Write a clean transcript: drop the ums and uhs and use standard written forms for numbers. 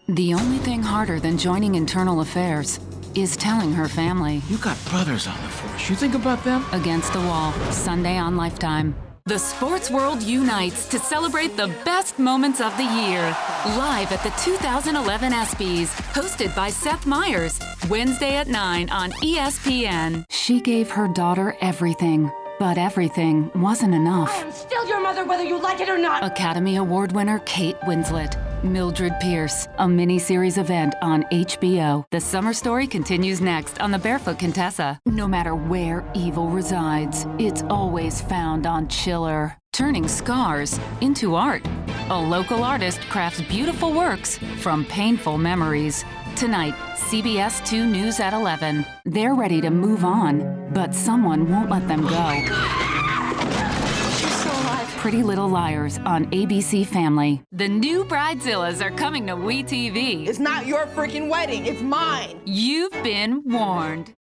The only thing harder than joining internal affairs is telling her family. You got brothers on the force. You think about them? Against the Wall, Sunday on Lifetime. The sports world unites to celebrate the best moments of the year. Live at the 2011 ESPYs, hosted by Seth Meyers. Wednesday at 9 on ESPN. She gave her daughter everything, but everything wasn't enough. I am still your mother, whether you like it or not. Academy Award winner Kate Winslet. Mildred Pierce, a mini-series event on HBO. The summer story continues next on The Barefoot Contessa. No matter where evil resides, it's always found on Chiller. Turning scars into art. A local artist crafts beautiful works from painful memories. Tonight, CBS 2 News at 11. They're ready to move on, but someone won't let them go. Pretty Little Liars on ABC Family. The new Bridezillas are coming to WeTV. It's not your freaking wedding, it's mine. You've been warned.